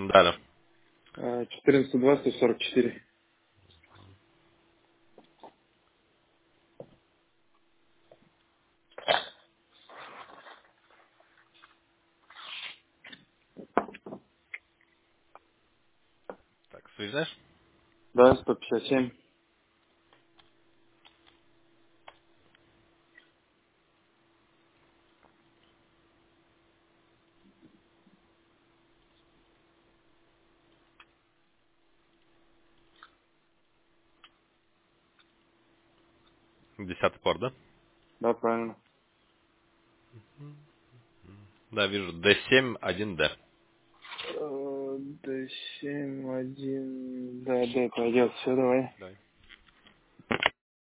Да, да. 14.2, 144. Так, связаешь? Да, 157. 10-й порт, да? Да, правильно. Да, вижу. D7-1D. D7, 1. Да, да, пойдет. Все, давай. Давай.